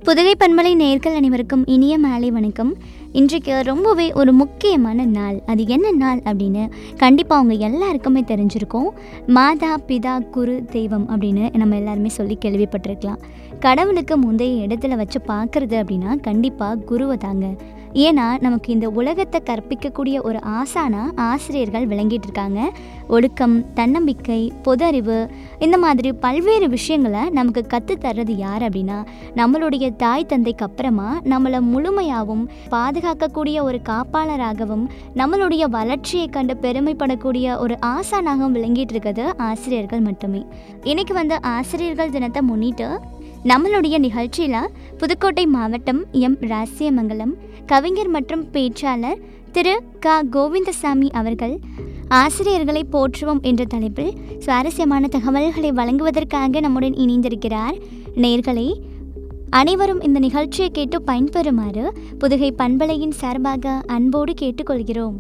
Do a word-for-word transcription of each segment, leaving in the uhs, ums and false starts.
புதுகை பண்பலை நேயர்கள் அனைவருக்கும் இனிய மாலை வணக்கம். இன்றைக்கு ரொம்பவே ஒரு முக்கியமான நாள். அது என்ன நாள் அப்படின்னு கண்டிப்பாக அவங்க எல்லாருக்குமே தெரிஞ்சிருக்கும். மாதா பிதா குரு தெய்வம் அப்படின்னு நம்ம எல்லாருமே சொல்லி கேள்விப்பட்டிருக்கலாம். கடவுளுக்கு முந்தைய இடத்துல வச்சு பார்க்குறது அப்படின்னா கண்டிப்பாக குருவை தாங்க. ஏன்னா நமக்கு இந்த உலகத்தை கற்பிக்கக்கூடிய ஒரு ஆசானா ஆசிரியர்கள் விளங்கிட்டு இருக்காங்க. ஒழுக்கம், தன்னம்பிக்கை, பொது அறிவு, இந்த மாதிரி பல்வேறு விஷயங்களை நமக்கு கற்றுத்தர்றது யார் அப்படின்னா நம்மளுடைய தாய் தந்தைக்கு அப்புறமா நம்மளை முழுமையாகவும் பாதுகாக்கக்கூடிய ஒரு காப்பாளராகவும் நம்மளுடைய வளர்ச்சியை கண்டு பெருமைப்படக்கூடிய ஒரு ஆசானாகவும் விளங்கிட்டு இருக்கிறது ஆசிரியர்கள் மட்டுமே. இன்னைக்கு வந்து ஆசிரியர்கள் தினத்தை முன்னிட்டு நம்மளுடைய நிகழ்ச்சியில் புதுக்கோட்டை மாவட்டம் எம் ராசியமங்கலம் கவிஞர் மற்றும் பேச்சாளர் திரு க கோவிந்தசாமி அவர்கள் ஆசிரியர்களை போற்றுவோம் என்ற தலைப்பில் சுவாரஸ்யமான தகவல்களை வழங்குவதற்காக நம்முடன் இணைந்திருக்கிறார். நேயர்களே, அனைவரும் இந்த நிகழ்ச்சியை கேட்டு பயன்பெறுமாறு புதுகை பண்பலையின் சார்பாக அன்போடு கேட்டுக்கொள்கிறோம்.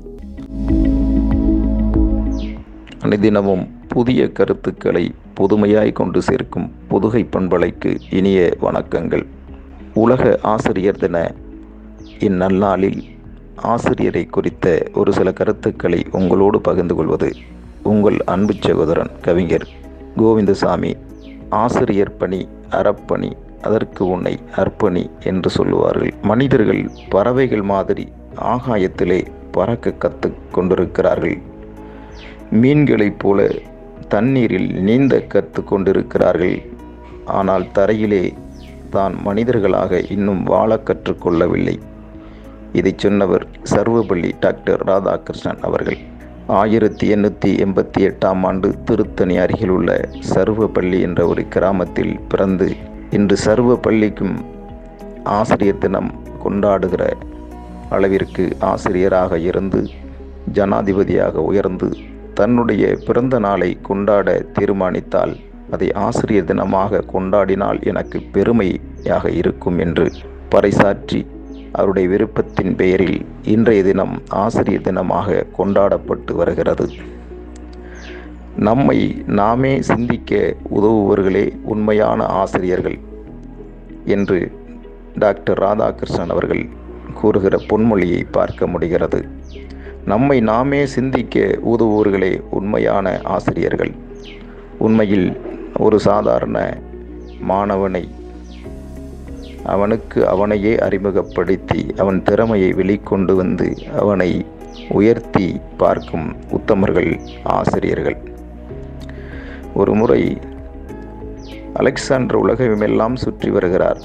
அனுதினமும் புதிய கருத்துக்களை புதுமையாய் கொண்டு சேர்க்கும் புதுகை பண்பலைக்கு இனிய வணக்கங்கள். உலக ஆசிரியர் தின இந்நன்னாளில் ஆசிரியரை குறித்த ஒரு சில கருத்துக்களை உங்களோடு பகிர்ந்து கொள்வது உங்கள் அன்பு சகோதரன் கவிஞர் கோவிந்தசாமி. ஆசிரியர் பணி அறப்பணி, அதற்கு உன்னை அர்ப்பணி என்று சொல்லுவார்கள். மனிதர்கள் பறவைகள் மாதிரி ஆகாயத்திலே பறக்க கற்று கொண்டிருக்கிறார்கள். மீன்களைப் போல தண்ணீரில் நீந்த கற்று கொண்டிருக்கிறார்கள். ஆனால் தரையிலே தான் மனிதர்களாக இன்னும் வாழ கற்றுக்கொள்ளவில்லை. இதை சொன்னவர் சர்வபள்ளி டாக்டர் ராதாகிருஷ்ணன் அவர்கள். ஆயிரத்தி எண்ணூற்றி எண்பத்தி எட்டாம் ஆண்டு திருத்தணி அருகில் உள்ள சர்வபள்ளி என்ற ஒரு கிராமத்தில் பிறந்து இன்று சர்வபள்ளிக்கும் ஆசிரியர் தினம் கொண்டாடுகிற அளவிற்கு ஆசிரியராக இருந்து ஜனாதிபதியாக உயர்ந்து தன்னுடைய பிறந்த நாளை கொண்டாட தீர்மானித்தால் அதை ஆசிரியர் தினமாக கொண்டாடினால் எனக்கு பெருமையாக இருக்கும் என்று பறைசாற்றி அவருடைய விருப்பத்தின் பெயரில் இன்றைய தினம் ஆசிரியர் தினமாக கொண்டாடப்பட்டு வருகிறது. நம்மை நாமே சிந்திக்க உதவுபவர்களே உண்மையான ஆசிரியர்கள் என்று டாக்டர் ராதாகிருஷ்ணன் அவர்கள் கூறுகிற பொன்மொழியை பார்க்க முடிகிறது. நம்மை நாமே சிந்திக்க உதவுவர்களே உண்மையான ஆசிரியர்கள். உண்மையில் ஒரு சாதாரண மாணவனை அவனுக்கு அவனையே அறிமுகப்படுத்தி அவன் திறமையை வெளிக்கொண்டு வந்து அவனை உயர்த்தி பார்க்கும் உத்தமர்கள் ஆசிரியர்கள். ஒரு முறை அலெக்சாண்டர் உலகமெல்லாம் சுற்றி வருகிறார்.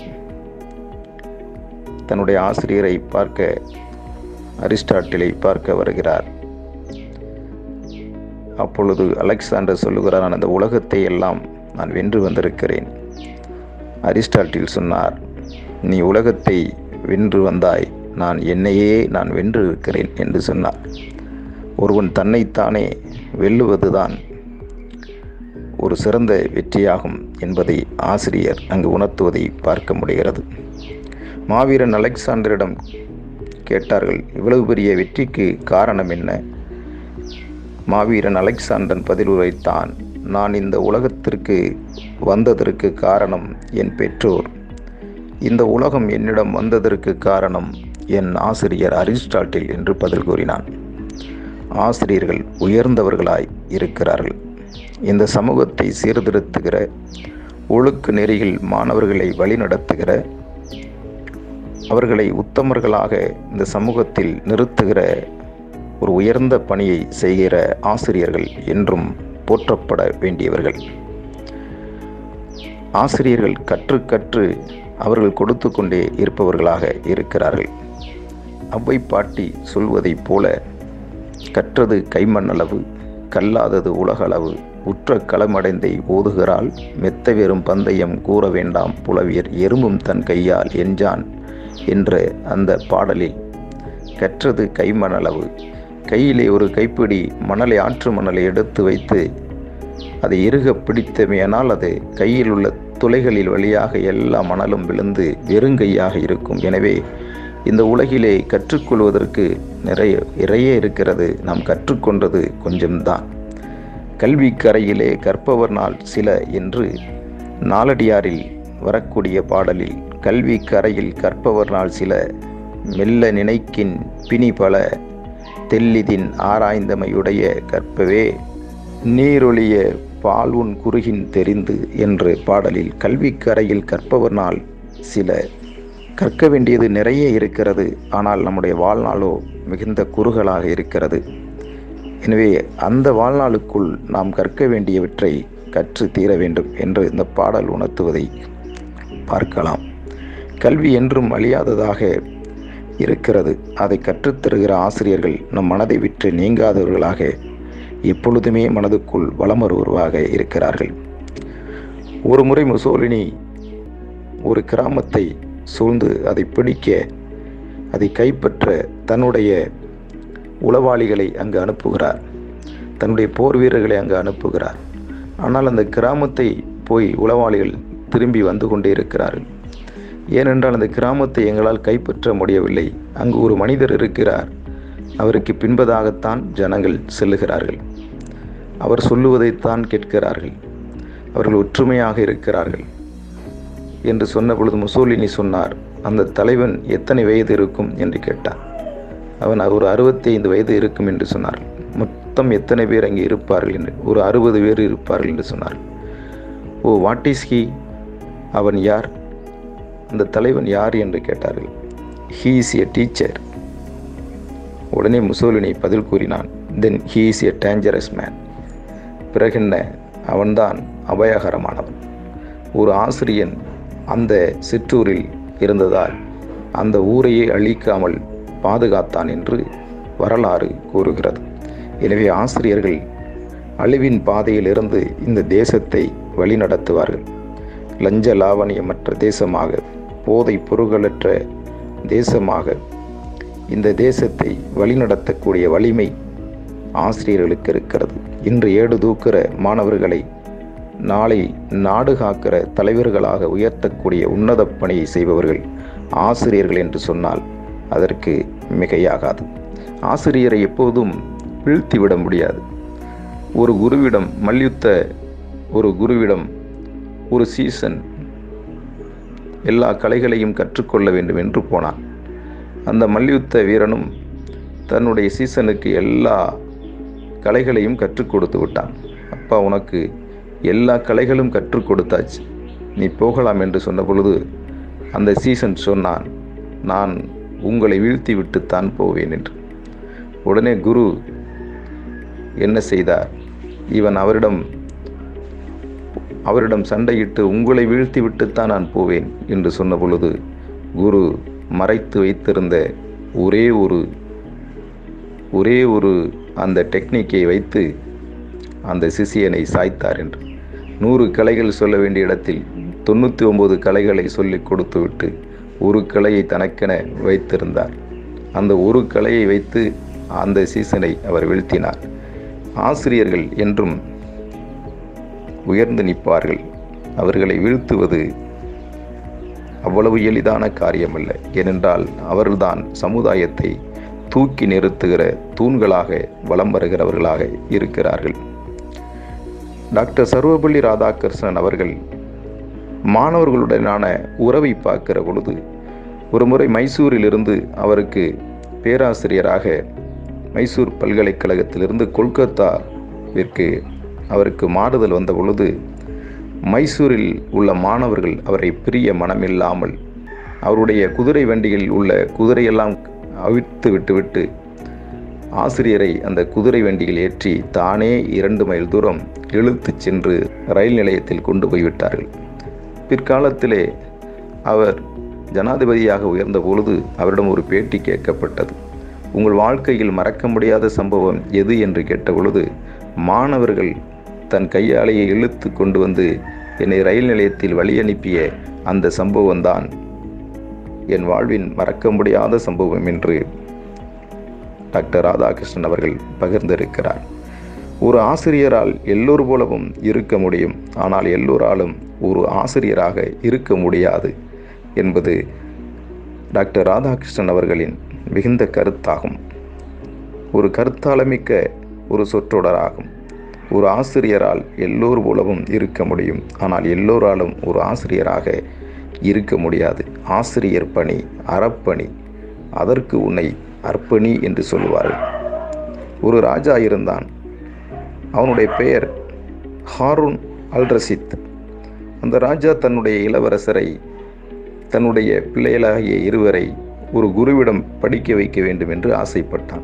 தன்னுடைய ஆசிரியரை பார்க்க அரிஸ்டாட்டிலை பார்க்க வருகிறார். அப்பொழுது அலெக்சாண்டர் சொல்லுகிறார், நான் அந்த உலகத்தை எல்லாம் நான் வென்று வந்திருக்கிறேன். அரிஸ்டாட்டில் சொன்னார், நீ உலகத்தை வென்று வந்தாய், நான் என்னையே நான் வென்று இருக்கிறேன் என்று சொன்னார். ஒருவன் தன்னைத்தானே வெல்லுவதுதான் ஒரு சிறந்த வெற்றியாகும் என்பதை ஆசிரியர் அங்கு உணர்த்துவதை பார்க்க முடிகிறது. மாவீரன் அலெக்சாண்டரிடம் கேட்டார்கள், இவ்வளவு பெரிய வெற்றிக்கு காரணம் என்ன? மாவீரன் அலெக்சாண்டர் பதில் உரைத்தான், நான் இந்த உலகத்திற்கு வந்ததற்கு காரணம் என் பெற்றோர். இந்த உலகம் என்னிடம் வந்ததற்கு காரணம் என் ஆசிரியர் அரிஸ்டாட்டில் என்று பதில் கூறினான். ஆசிரியர்கள் உயர்ந்தவர்களாய் இருக்கிறார்கள். இந்த சமூகத்தை சீர்திருத்துகிற, ஒழுக்க நெறியில் மாணவர்களை வழிநடத்துகிற, அவர்களை உத்தமர்களாக இந்த சமூகத்தில் நிறுத்துகிற ஒரு உயர்ந்த பணியை செய்கிற ஆசிரியர்கள் என்றும் போற்றப்பட வேண்டியவர்கள். ஆசிரியர்கள் கற்று கற்று அவர்கள் கொடுத்து கொண்டே இருப்பவர்களாக இருக்கிறார்கள். அவ்வை பாட்டி சொல்வதைப் போல, கற்றது கைமண்ணளவு, கல்லாதது உலகளவு, உற்ற களமடைந்தை ஓதுகிறாள், மெத்த வெறும் பந்தயம் கூற வேண்டாம் புலவியர் எறும்பும் தன் கையால் எஞ்சான் என்ற அந்த பாடலில் கற்றது கைமணளவு, கையிலே ஒரு கைப்பிடி மணலை ஆற்று மணலை எடுத்து வைத்து அதை இறுக பிடித்தமையானால் அது கையில் உள்ள துளைகளில் வழியாக எல்லா மணலும் விழுந்து வெறுங்கையாக இருக்கும். எனவே இந்த உலகிலே கற்றுக்கொள்வதற்கு நிறைய நிறைய இருக்கிறது. நாம் கற்றுக்கொண்டது கொஞ்சம்தான். கல்வி கரையிலே கற்பவர் நாள் சில என்று நாலடியாரில் வரக்கூடிய பாடலில் கல்வி கரையில் கற்பவர்னால் சில மெல்ல நினைக்கின் பிணி பல தெல்லிதின் ஆராய்ந்தமையுடைய கற்பவே நீரொழிய பால்உன் குறுகின் தெரிந்து என்று பாடலில் கல்வி கரையில் கற்பவர்னால் சில கற்க வேண்டியது நிறைய இருக்கிறது. ஆனால் நம்முடைய வாழ்நாளோ மிகுந்த குறுகலாக இருக்கிறது. எனவே அந்த வாழ்நாளுக்குள் நாம் கற்க வேண்டியவற்றை கற்று தீர வேண்டும் என்று இந்த பாடல் உணர்த்துவதை பார்க்கலாம். கல்வி என்றும் அழியாததாக இருக்கிறது. அதை கற்றுத்தருகிற ஆசிரியர்கள் நம் மனதை விட்டு நீங்காதவர்களாக எப்பொழுதுமே மனதுக்குள் வலம் வருவதாக இருக்கிறார்கள். ஒரு முறை முசோலினி ஒரு கிராமத்தை சூழ்ந்து அதை பிடிக்க, அதை கைப்பற்ற தன்னுடைய உளவாளிகளை அங்கு அனுப்புகிறார். தன்னுடைய போர் வீரர்களை அங்கு அனுப்புகிறார். ஆனால் அந்த கிராமத்தை போய் உளவாளிகள் திரும்பி வந்து கொண்டே இருக்கிறார்கள். ஏனென்றால் அந்த கிராமத்தை எங்களால் கைப்பற்ற முடியவில்லை. அங்கு ஒரு மனிதர் இருக்கிறார், அவருக்கு பின்பதாகத்தான் ஜனங்கள் செல்லுகிறார்கள், அவர் சொல்லுவதைத்தான் கேட்கிறார்கள், அவர்கள் ஒற்றுமையாக இருக்கிறார்கள் என்று சொன்ன பொழுது முசோலினி சொன்னார், அந்த தலைவன் எத்தனை வயது இருக்கும் என்று கேட்டார். அவன் ஒரு அறுபத்தி ஐந்து வயது இருக்கும் என்று சொன்னார். மொத்தம் எத்தனை பேர் அங்கே இருப்பார்கள் என்று, ஒரு அறுபது பேர் இருப்பார்கள் என்று சொன்னார். ஓ வாட் இஸ் ஹி, அவன் யார், அந்த தலைவன் யார் என்று கேட்டார்கள். He is a teacher. உடனே முசோலினி பதில் கூறினான், then he is a dangerous man. பிறகென்ன, அவன்தான் அபாயகரமானவன். ஒரு ஆசிரியன் அந்த சிற்றூரில் இருந்ததால் அந்த ஊரையே அழிக்காமல் பாதுகாத்தான் என்று வரலாறு கூறுகிறது. எனவே ஆசிரியர்கள் அழிவின் பாதையிலிருந்து இந்த தேசத்தை வழிநடத்துவார்கள். லஞ்ச லாவணியமற்ற தேசமாக, போதை பொருள்களற்ற தேசமாக இந்த தேசத்தை வழிநடத்தக்கூடிய வலிமை ஆசிரியர்களுக்கு இருக்கிறது. இன்று ஏடு தூக்குற மாணவர்களை நாளை நாடு காக்கிற தலைவர்களாக உயர்த்தக்கூடிய உன்னத பணியை செய்பவர்கள் ஆசிரியர்கள் என்று சொன்னால் அதற்கு மிகையாகாது. ஆசிரியரை எப்போதும் வீழ்த்திவிட முடியாது. ஒரு குருவிடம் மல்யுத்த ஒரு குருவிடம் ஒரு சீசன் எல்லா கலைகளையும் கற்றுக்கொள்ள வேண்டும் என்று போனான். அந்த மல்யுத்த வீரனும் தன்னுடைய சீசனுக்கு எல்லா கலைகளையும் கற்றுக் கொடுத்து விட்டான். அப்பா, உனக்கு எல்லா கலைகளும் கற்றுக் கொடுத்தாச்சு, நீ போகலாம் என்று சொன்ன பொழுது அந்த சீசன் சொன்னான், நான் உங்களை வீழ்த்தி விட்டுத்தான் போவேன் என்று. உடனே குரு என்ன செய்தார், இவன் அவரிடம் அவரிடம் சண்டையிட்டு உங்களை வீழ்த்தி விட்டுத்தான் நான் போவேன் என்று சொன்ன பொழுது குரு மறைத்து வைத்திருந்த ஒரே ஒரு ஒரே ஒரு அந்த டெக்னிக்கை வைத்து அந்த சிசியனை சாய்த்தார் என்று. நூறு கலைகள் சொல்ல வேண்டிய இடத்தில் தொண்ணூற்றி ஒன்பது கலைகளை சொல்லி கொடுத்துவிட்டு ஒரு கலையை தனக்கென வைத்திருந்தார். அந்த ஒரு கலையை வைத்து அந்த சீசனை அவர் வீழ்த்தினார். ஆசிரியர்கள் என்றும் உயர்ந்து நிற்பார்கள். அவர்களை வீழ்த்துவது அவ்வளவு எளிதான காரியமல்ல. ஏனென்றால் அவர்கள்தான் சமுதாயத்தை தூக்கி நிறுத்துகிற தூண்களாக வலம் வருகிறவர்களாக இருக்கிறார்கள். டாக்டர் சர்வபள்ளி ராதாகிருஷ்ணன் அவர்கள் மாணவர்களுடனான உறவை பார்க்கிற பொழுது ஒரு முறை மைசூரிலிருந்து அவருக்கு பேராசிரியராக மைசூர் பல்கலைக்கழகத்திலிருந்து கொல்கத்தாவிற்கு அவருக்கு மாறுதல் வந்த பொழுது மைசூரில் உள்ள மாணவர்கள் அவரை பிரிய மனமில்லாமல் அவருடைய குதிரை வண்டியில் உள்ள குதிரையெல்லாம் அவிழ்த்து விட்டுவிட்டு ஆசிரியரை அந்த குதிரை வண்டியில் ஏற்றி தானே இரண்டு மைல் தூரம் இழுத்து சென்று ரயில் நிலையத்தில் கொண்டு போய்விட்டார்கள். பிற்காலத்திலே அவர் ஜனாதிபதியாக உயர்ந்த பொழுது அவரிடம் ஒரு பேட்டி கேட்கப்பட்டது. உங்கள் வாழ்க்கையில் மறக்க முடியாத சம்பவம் எது என்று கேட்ட பொழுது, மாணவர்கள் தன் கையாலேயே இழுத்து கொண்டு வந்து என்னை ரயில் நிலையத்தில் வழி அனுப்பிய அந்த சம்பவம்தான் என் வாழ்வின் மறக்க முடியாத சம்பவம் என்று டாக்டர் ராதாகிருஷ்ணன் அவர்கள் பகிர்ந்திருக்கிறார். ஒரு ஆசிரியரால் எல்லோரு போலவும் இருக்க முடியும், ஆனால் எல்லோராலும் ஒரு ஆசிரியராக இருக்க முடியாது என்பது டாக்டர் ராதாகிருஷ்ணன் அவர்களின் மிகுந்த கருத்தாகும். ஒரு கருத்தாளமிக்க ஒரு சொற்றொடராகும். ஒரு ஆசிரியரால் எல்லோரு போலவும் இருக்க முடியும், ஆனால் எல்லோராலும் ஒரு ஆசிரியராக இருக்க முடியாது. ஆசிரியர் பணி அறப்பணி, அதற்கு உன்னை அர்ப்பணி என்று சொல்லுவார்கள். ஒரு ராஜா இருந்தான். அவனுடைய பெயர் ஹாரூன் அல் ரஷீத். அந்த ராஜா தன்னுடைய இளவரசரை, தன்னுடைய பிள்ளைகளாகிய இருவரை ஒரு குருவிடம் படிக்க வைக்க வேண்டும் என்று ஆசைப்பட்டான்.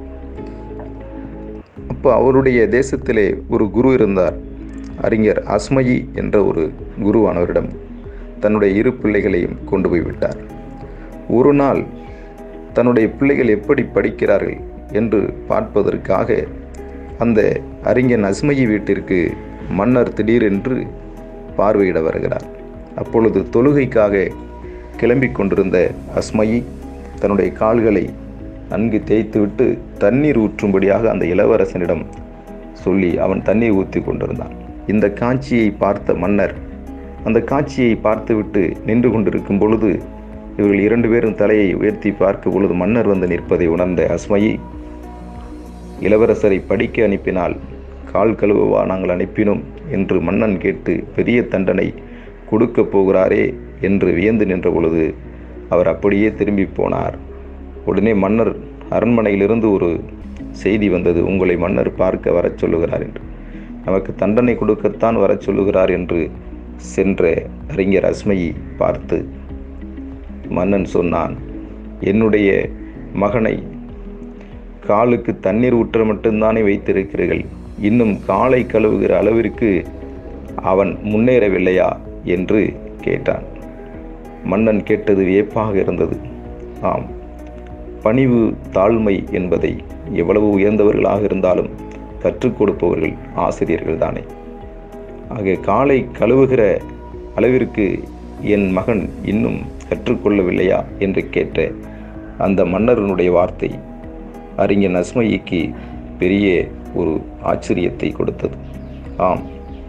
அப்போ அவருடைய தேசத்திலே ஒரு குரு இருந்தார். அறிஞர் அஸ்மயி என்ற ஒரு குருவானவரிடம் தன்னுடைய இரு பிள்ளைகளையும் கொண்டு போய் விட்டார். ஒரு நாள் தன்னுடைய பிள்ளைகள் எப்படி படிக்கிறார்கள் என்று பார்ப்பதற்காக அந்த அறிஞர் அஸ்மயி வீட்டிற்கு மன்னர் திடீரென்று பார்வையிட வருகிறார். அப்பொழுது தொழுகைக்காக கிளம்பிக் கொண்டிருந்த அஸ்மயி தன்னுடைய கால்களை நன்கு தேய்த்துவிட்டு தண்ணீர் ஊற்றும்படியாக அந்த இளவரசனிடம் சொல்லி அவன் தண்ணீர் ஊற்றி கொண்டிருந்தான். இந்த காட்சியை பார்த்த மன்னர் அந்த காட்சியை பார்த்துவிட்டு நின்று கொண்டிருக்கும் பொழுது இவர்கள் இரண்டு பேரும் தலையை உயர்த்தி பார்க்கும் பொழுது மன்னர் வந்து நிற்பதை உணர்ந்த அஸ்மயி, இளவரசரை படிக்க அனுப்பினால் கால் கழுவவா நாங்கள் அனுப்பினோம் என்று மன்னன் கேட்டு பெரிய தண்டனை கொடுக்க போகிறாரே என்று வியந்து நின்ற பொழுது அவர் அப்படியே திரும்பி போனார். உடனே மன்னர் அரண்மனையிலிருந்து ஒரு செய்தி வந்தது, உங்களை மன்னர் பார்க்க வரச் சொல்லுகிறார் என்று. நமக்கு தண்டனை கொடுக்கத்தான் வரச் சொல்லுகிறார் என்று சென்ற அறிஞர் அஸ்மயி பார்த்து மன்னன் சொன்னான், என்னுடைய மகனை காலுக்கு தண்ணீர் ஊற்ற மட்டும்தானே வைத்திருக்கிறீர்கள், இன்னும் காலை கழுவுகிற அளவிற்கு அவன் முன்னேறவில்லையா என்று கேட்டான். மன்னன் கேட்டது வியப்பாக இருந்தது. ஆம், பணிவு தாழ்மை என்பதை எவ்வளவு உயர்ந்தவர்களாக இருந்தாலும் கற்றுக் கொடுப்பவர்கள் ஆசிரியர்கள் தானே. ஆக காலை கழுவுகிற அளவிற்கு என் மகன் இன்னும் கற்றுக்கொள்ளவில்லையா என்று கேட்ட அந்த மன்னரனுடைய வார்த்தை அறிஞர் அஸ்மயிக்கு பெரிய ஒரு ஆச்சரியத்தை கொடுத்தது. ஆம்,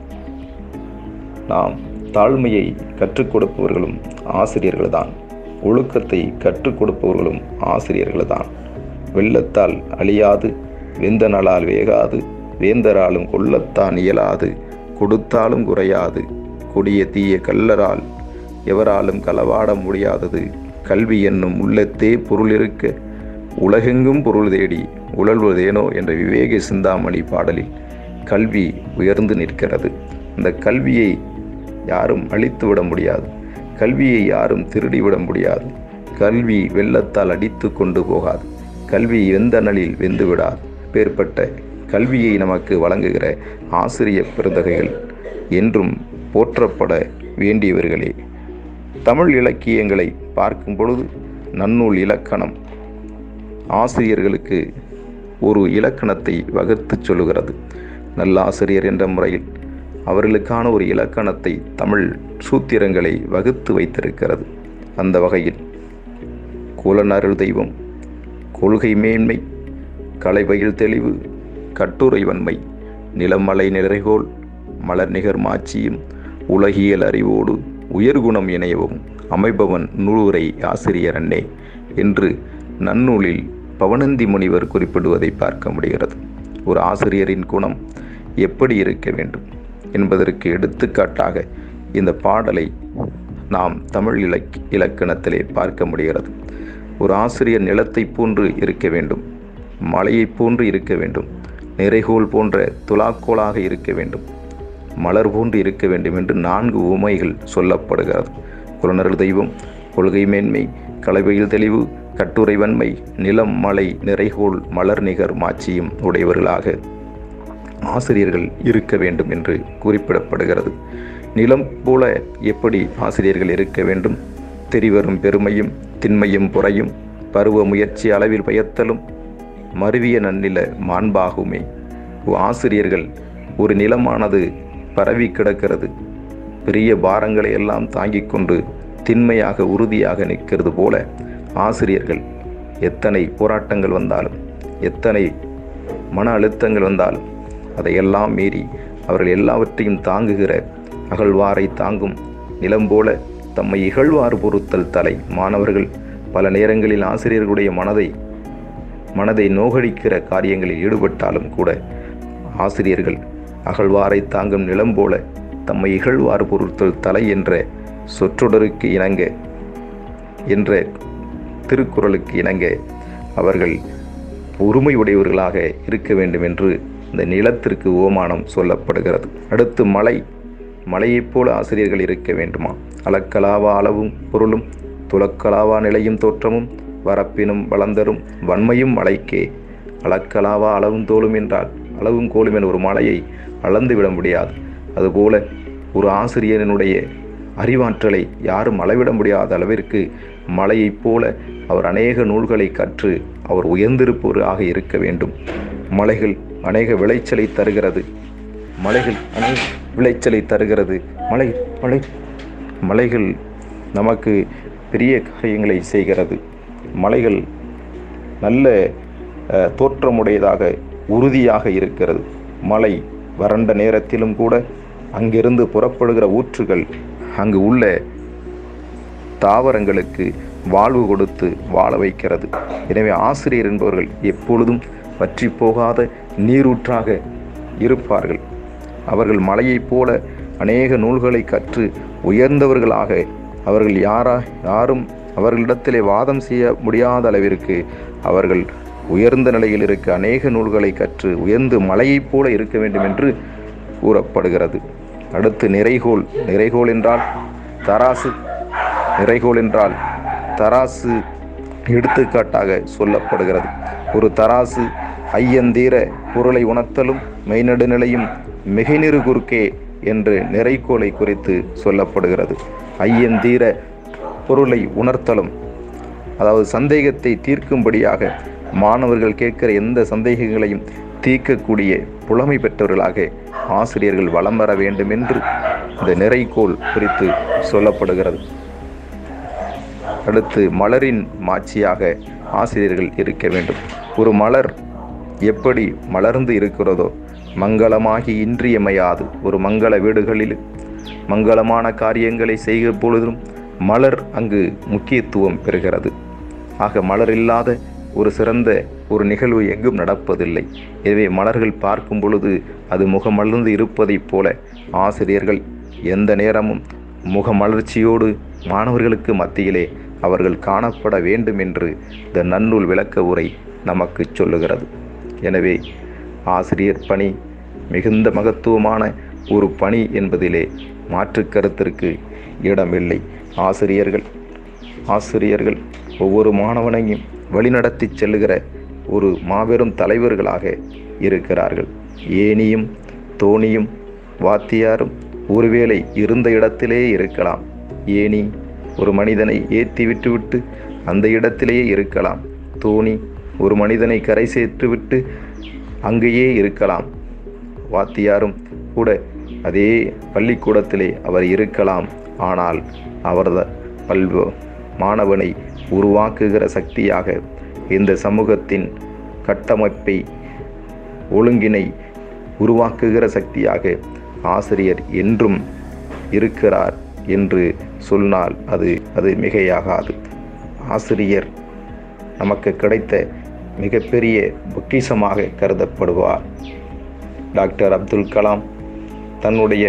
நாம் தாழ்மையை கற்றுக் கொடுப்பவர்களும் ஆசிரியர்கள்தான், ஒழுக்கத்தை கற்றுக் கொடுப்பவர்களும் ஆசிரியர்கள்தான். வெள்ளத்தால் அழியாது, வெந்தனலால் வேகாது, வேந்தராலும் கொள்ளத்தான் இயலாது, கொடுத்தாலும் குறையாது, கொடிய தீய கல்லரால் எவராலும் களவாட முடியாதது, கல்வி என்னும் உள்ளத்தே பொருள் இருக்க உலகெங்கும் பொருள் தேடி உழல்வதேனோ என்ற விவேக சிந்தாமணி பாடலில் கல்வி உயர்ந்து நிற்கிறது. அந்த கல்வியை யாரும் அழித்து விட முடியாது, கல்வியை யாரும் திருடிவிட முடியாது, கல்வி வெள்ளத்தால் அடித்து கொண்டு போகாது, கல்வி வெந்தனலில் வெந்து விடாது. பேர்பட்ட கல்வியை நமக்கு வழங்குகிற ஆசிரிய பெருந்தகைகள் என்றும் போற்றப்பட வேண்டியவர்களே. தமிழ் இலக்கியங்களை பார்க்கும் பொழுது நன்னூல் இலக்கணம் ஆசிரியர்களுக்கு ஒரு இலக்கணத்தை வகுத்து சொல்லுகிறது. நல்லாசிரியர் என்ற முறையில் அவர்களுக்கான ஒரு இலக்கணத்தை தமிழ் சூத்திரங்களை வகுத்து வைத்திருக்கிறது. அந்த வகையில் குலனருள் தெய்வம், கொள்கை மேன்மை, கலைபயில் தெளிவு, கட்டுரை வன்மை, நிலமலை நிறைகோள், மலர் நிகர் மாட்சியும், உலகியல் அறிவோடு உயர்குணம் இணையவும் அமைபவன் நூலுரை ஆசிரியர் அன்னே என்று நன்னூலில் பவனந்தி முனிவர் குறிப்பிடுவதை பார்க்க முடிகிறது. ஒரு ஆசிரியரின் குணம் எப்படி இருக்க வேண்டும் என்பதற்கு எடுத்துக்காட்டாக இந்த பாடலை நாம் தமிழ் இலக் இலக்கணத்திலே பார்க்க முடிகிறது. ஒரு ஆசிரியர் நிலத்தை போன்று இருக்க வேண்டும், மலையை போன்று இருக்க வேண்டும், நிறைகோள் போன்ற துலாக்கோளாக இருக்க வேண்டும், மலர் போன்று இருக்க வேண்டும் என்று நான்கு உமைகள் சொல்லப்படுகிறது. குலனருள் தெய்வம், கொள்கை மேன்மை, கலைபயில் தெளிவு, கட்டுரை வன்மை, நிலம் மலை நிறைகோள் மலர் நிகர் மாட்சியும் உடையவர்களாக ஆசிரியர்கள் இருக்க வேண்டும் என்று குறிப்பிடப்படுகிறது. நிலம் போல எப்படி ஆசிரியர்கள் இருக்க வேண்டும்? தெரிவரும் பெருமையும் திண்மையும் புறையும், பருவ முயற்சி அளவில் பயத்தலும், மருவிய நன்னில மாண்பாகுமே. ஆசிரியர்கள் ஒரு நிலமானது பரவி கிடக்கிறது, பெரிய பாரங்களை எல்லாம் தாங்கிக் கொண்டு திண்மையாக உறுதியாக நிற்கிறது போல ஆசிரியர்கள் எத்தனை போராட்டங்கள் வந்தாலும், எத்தனை மன அழுத்தங்கள் வந்தாலும் அதையெல்லாம் மீறி அவர்கள் எல்லாவற்றையும் தாங்குகிற அகழ்வாரை தாங்கும் நிலம் போல தம்மை இகழ்வாறு பொறுத்தல் தலை. மாணவர்கள் பல நேரங்களில் ஆசிரியர்களுடைய மனதை மனதை நோகடிக்கிற காரியங்களில் ஈடுபட்டாலும் கூட ஆசிரியர்கள் அகழ்வாரை தாங்கும் நிலம் போல தம்மை இகழ்வாறு பொறுத்தல் தலை என்ற சொற்றொடருக்கு இணங்க என்ற திருக்குறளுக்கு இணங்க அவர்கள் பொறுமை உடையவர்களாக இருக்க வேண்டும் என்று இந்த நிலத்திற்கு ஓமானம் சொல்லப்படுகிறது. அடுத்து மலை. மலையைப் போல ஆசிரியர்கள் இருக்க வேண்டுமா? அளக்கலாவா அளவும் பொருளும் துலக்கலாவா நிலையும் தோற்றமும் வரப்பினும் வளர்ந்தரும் வன்மையும் மலைக்கே. அளக்கலாவா அளவும் தோலும் என்றால் அளவும் கோலும் என ஒரு மலையை அளந்து விட முடியாது. அதுபோல ஒரு ஆசிரியரினுடைய அறிவாற்றலை யாரும் அளவிட முடியாத அளவிற்கு மலையைப் போல அவர் அநேக நூல்களை கற்று அவர் உயர்ந்திருப்பவராக இருக்க வேண்டும். மலைகள் அநேக விளைச்சலை தருகிறது. மலைகள் அநேக விளைச்சலை தருகிறது. மலை மலை மலைகள் நமக்கு பெரிய காரியங்களை செய்கிறது. மலைகள் நல்ல தோற்றமுடையதாக உறுதியாக இருக்கிறது. மலை வறண்ட நேரத்திலும் கூட அங்கிருந்து புறப்படுகிற ஊற்றுகள் அங்கு உள்ள தாவரங்களுக்கு வாழ்வு கொடுத்து வாழ வைக்கிறது. எனவே ஆசிரியர் என்பவர்கள் எப்பொழுதும் வற்றி போகாத நீரூற்றாக இருப்பார்கள். அவர்கள் மலையைப் போல அநேக நூல்களை கற்று உயர்ந்தவர்களாக அவர்கள் யாரா யாரும் அவர்களிடத்திலே வாதம் செய்ய முடியாத அளவிற்கு அவர்கள் உயர்ந்த நிலையில் இருக்க அநேக நூல்களை கற்று உயர்ந்து மலையைப் போல இருக்க வேண்டும் என்று கூறப்படுகிறது. அடுத்து நிறைகோல். நிறைகோல் என்றால் தராசு. நிறைகோல் என்றால் தராசு எடுத்துக்காட்டாக சொல்லப்படுகிறது. ஒரு தராசு ஐயந்தீர பொருளை உணர்த்தலும் மெய்நடுநிலையும் மிகைநிறு குறுக்கே என்று நிறைகோலை குறித்து சொல்லப்படுகிறது. ஐயந்தீர பொருளை உணர்த்தலும், அதாவது சந்தேகத்தை தீர்க்கும்படியாக மாணவர்கள் கேட்கிற எந்த சந்தேகங்களையும் தீர்க்கக்கூடிய புலமை பெற்றவர்களாக ஆசிரியர்கள் வலம் வர வேண்டும் என்று இந்த நிறைகோல் குறித்து சொல்லப்படுகிறது. அடுத்து மலரின் மாட்சியாக ஆசிரியர்கள் இருக்க வேண்டும். ஒரு மலர் எப்படி மலர்ந்து இருக்கிறதோ மங்களமாகி இன்றியமையாது. ஒரு மங்கள வீடுகளில் மங்களமான காரியங்களை செய்கிற பொழுதும் மலர் அங்கு முக்கியத்துவம் பெறுகிறது. ஆக மலர் இல்லாத ஒரு சிறந்த ஒரு நிகழ்வு எங்கும் நடப்பதில்லை. எனவே மலர்கள் பார்க்கும் பொழுது அது முகமலர்ந்து இருப்பதைப் போல ஆசிரியர்கள் எந்த நேரமும் முகமலர்ச்சியோடு மாணவர்களுக்கு மத்தியிலே அவர்கள் காணப்பட வேண்டும் என்று இந்த நன்னூல் விளக்க உரை நமக்கு சொல்லுகிறது. எனவே ஆசிரியர் பணி மிகுந்த மகத்துவமான ஒரு பணி என்பதிலே மாற்று கருத்திற்கு இடமில்லை. ஆசிரியர்கள் ஆசிரியர்கள் ஒவ்வொரு மாணவனையும் வழிநடத்தி செல்லுகிற ஒரு மாபெரும் தலைவர்களாக இருக்கிறார்கள். ஏணியும் தோணியும் வாத்தியாரும் ஒருவேளை இருந்த இடத்திலே இருக்கலாம். ஏணி ஒரு மனிதனை ஏற்றி விட்டுவிட்டு அந்த இடத்திலேயே இருக்கலாம். தோணி ஒரு மனிதனை கரை சேர்த்து விட்டு அங்கேயே இருக்கலாம். வாத்தியாரும் கூட அதே பள்ளிக்கூடத்திலே அவர் இருக்கலாம். ஆனால் அவர் பல்வ மாணவனை உருவாக்குகிற சக்தியாக இந்த சமூகத்தின் கட்டமைப்பை ஒழுங்கினை உருவாக்குகிற சக்தியாக ஆசிரியர் என்றும் இருக்கிறார் என்று சொன்னால் அது அது மிகையாகாது. ஆசிரியர் நமக்கு கிடைத்த மிகப்பெரிய பொக்கிஷமாக கருதப்படுவார். டாக்டர் அப்துல் கலாம் தன்னுடைய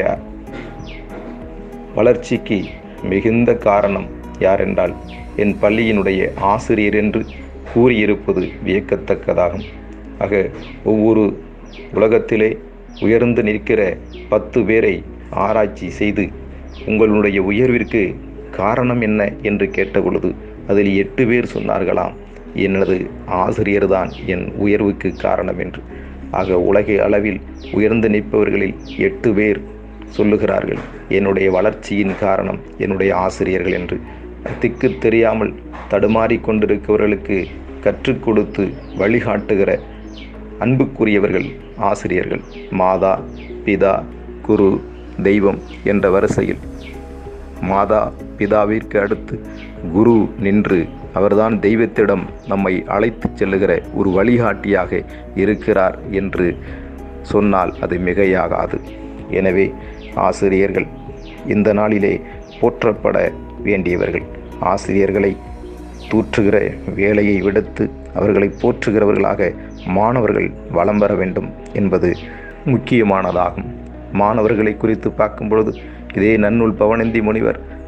வளர்ச்சிக்கு மிகுந்த காரணம் யாரென்றால் என் பள்ளியினுடைய ஆசிரியர் என்று கூறியிருப்பது வியக்கத்தக்கதாகும். ஆக ஒவ்வொரு உலகத்திலே உயர்ந்து நிற்கிற பத்து பேரை ஆராய்ச்சி செய்து உங்களுடைய உயர்விற்கு காரணம் என்ன என்று கேட்டபொழுது அதில் எட்டு பேர் சொன்னார்களாம், எனது ஆசிரியர்தான் என் உயர்வுக்கு காரணம் என்று. ஆக உலக அளவில் உயர்ந்து நிற்பவர்களில் எட்டு பேர் சொல்லுகிறார்கள் என்னுடைய வளர்ச்சியின் காரணம் என்னுடைய ஆசிரியர்கள் என்று. திக்கு தெரியாமல் தடுமாறி கொண்டிருக்கிறவர்களுக்கு கற்றுக் கொடுத்து வழிகாட்டுகிற அன்புக்குரியவர்கள் ஆசிரியர்கள். மாதா பிதா குரு தெய்வம் என்ற வரிசையில் மாதா பிதாவிற்கு அடுத்து குரு நின்று அவர்தான் தெய்வத்திடம் நம்மை அழைத்து செல்லுகிற ஒரு வழிகாட்டியாக இருக்கிறார் என்று சொன்னால் அது மிகையாகாது. எனவே ஆசிரியர்கள் இந்த நாளிலே போற்றப்பட வேண்டியவர்கள். ஆசிரியர்களை தூற்றுகிற வேலையை விடுத்து அவர்களை போற்றுகிறவர்களாக மாணவர்கள் வலம் வர வேண்டும் என்பது முக்கியமானதாகும். மாணவர்களை குறித்து பார்க்கும் பொழுது இதே நன்னூல் பவனந்தி முனிவர்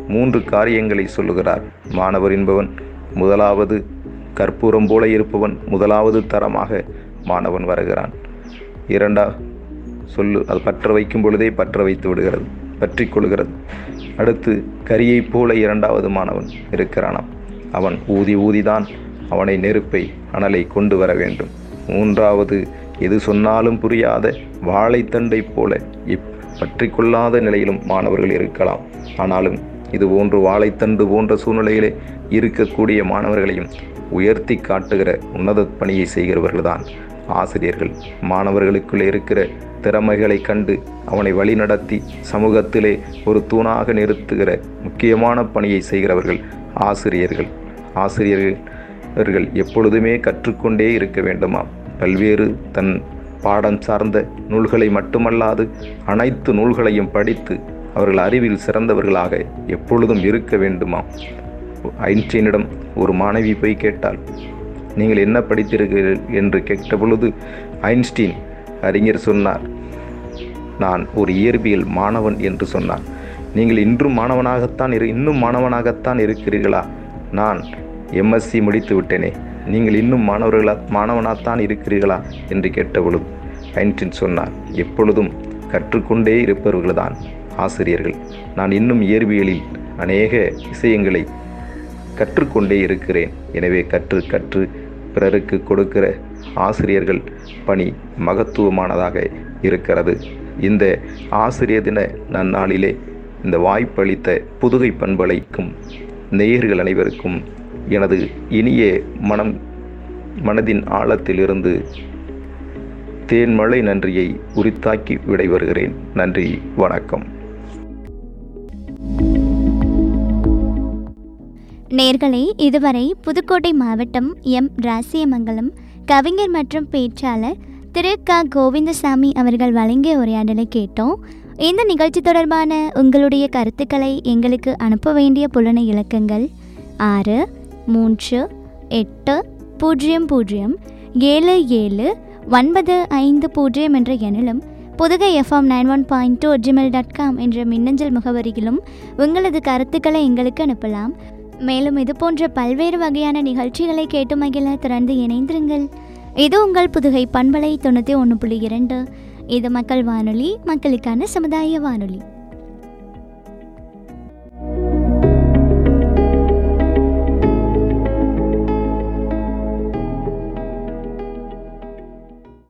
மூன்று காரியங்களை சொல்லுகிறார். மாணவர் என்பவன் முதலாவது கற்பூரம் போல இருப்பவன் முதலாவது தரமாக மாணவன் வருகிறான். இரண்டா சொல்லு அது பற்ற வைக்கும் பொழுதே பற்ற வைத்து விடுகிறது, பற்றி கொள்கிறது. அடுத்து கரியைப் போல இரண்டாவது மாணவன் இருக்கிறானாம். அவன் ஊதி ஊதிதான் அவனை நெருப்பை அனலை கொண்டு வர வேண்டும். மூன்றாவது எது சொன்னாலும் புரியாத வாழைத்தண்டை போல இப் பற்றி கொள்ளாத நிலையிலும் மாணவர்கள் இருக்கலாம். ஆனாலும் இது போன்று வாழைத்தண்டு போன்ற சூழ்நிலையிலே இருக்கக்கூடிய மாணவர்களையும் உயர்த்தி காட்டுகிற உன்னத பணியை செய்கிறவர்கள்தான் ஆசிரியர்கள். மாணவர்களுக்குள்ளே இருக்கிற திறமைகளை கண்டு அவனை வழிநடத்தி சமூகத்திலே ஒரு தூணாக நிறுத்துகிற முக்கியமான பணியை செய்கிறவர்கள் ஆசிரியர்கள். ஆசிரியர்கள் எப்பொழுதுமே கற்றுக்கொண்டே இருக்க வேண்டுமா? பல்வேறு தன் பாடம் சார்ந்த நூல்களை மட்டுமல்லாது அனைத்து நூல்களையும் படித்து அவர்கள் அறிவில் சிறந்தவர்களாக எப்பொழுதும் இருக்க வேண்டுமா? ஐன்ஸ்டீனிடம் ஒரு மாணவி போய் கேட்டால், நீங்கள் என்ன படித்திருக்கிறீர்கள் என்று கேட்ட பொழுது ஐன்ஸ்டீன் அறிஞர் சொன்னார், நான் ஒரு இயற்பியல் மாணவன் என்று சொன்னார். நீங்கள் இன்றும் மாணவனாகத்தான் இரு இன்னும் மாணவனாகத்தான் இருக்கிறீர்களா? நான் எம்எஸ்சி முடித்து விட்டேனே, நீங்கள் இன்னும் மாணவர்களா மாணவனாகத்தான் இருக்கிறீர்களா என்று கேட்ட பொழுது ஐன்ஸ்டீன் சொன்னார், எப்பொழுதும் கற்றுக்கொண்டே இருப்பவர்கள்தான் ஆசிரியர்கள். நான் இன்னும் இயற்பியலில் அநேக விஷயங்களை கற்றுக்கொண்டே இருக்கிறேன். எனவே கற்று கற்று பிறருக்கு கொடுக்கிற ஆசிரியர்கள் பணி மகத்துவமானதாக இருக்கிறது. இந்த ஆசிரியர் தின நன்னாளிலே இந்த வாய்ப்பளித்த புதுகை பண்பலைக்கும் நேயர்கள் அனைவருக்கும் எனது இனிய மனம் மனதின் ஆழத்திலிருந்து தேன்மழை நன்றியை உரித்தாக்கி விடைபெறுகிறேன். நன்றி, வணக்கம். நேர்களே, இதுவரை புதுக்கோட்டை மாவட்டம் எம் ராசியமங்கலம் கவிஞர் மற்றும் பேச்சாளர் திரு க கோவிந்தசாமி அவர்கள் வழங்கிய உரையாடலை கேட்டோம். இந்த நிகழ்ச்சி தொடர்பான உங்களுடைய கருத்துக்களை எங்களுக்கு அனுப்ப வேண்டிய புலனை இலக்கங்கள் ஆறு மூன்று எட்டு பூஜ்ஜியம் பூஜ்ஜியம் ஏழு ஏழு ஒன்பது ஐந்து பூஜ்ஜியம் என்ற எண்ணிலும் Pudugai FM nine one point two Gmail dot com என்ற மின்னஞ்சல் முகவரியிலும் உங்களது கருத்துக்களை எங்களுக்கு அனுப்பலாம். மேலும் இது போன்ற பல்வேறு வகையான நிகழ்ச்சிகளை கேட்டு மகிழ திறந்து இணைந்திருங்கள். இது உங்கள் புதுகை பண்பலை தொண்ணூற்றி ஒன்று புள்ளி இரண்டு. இது மக்கள் வானொலி, மக்களுக்கான சமுதாய வானொலி.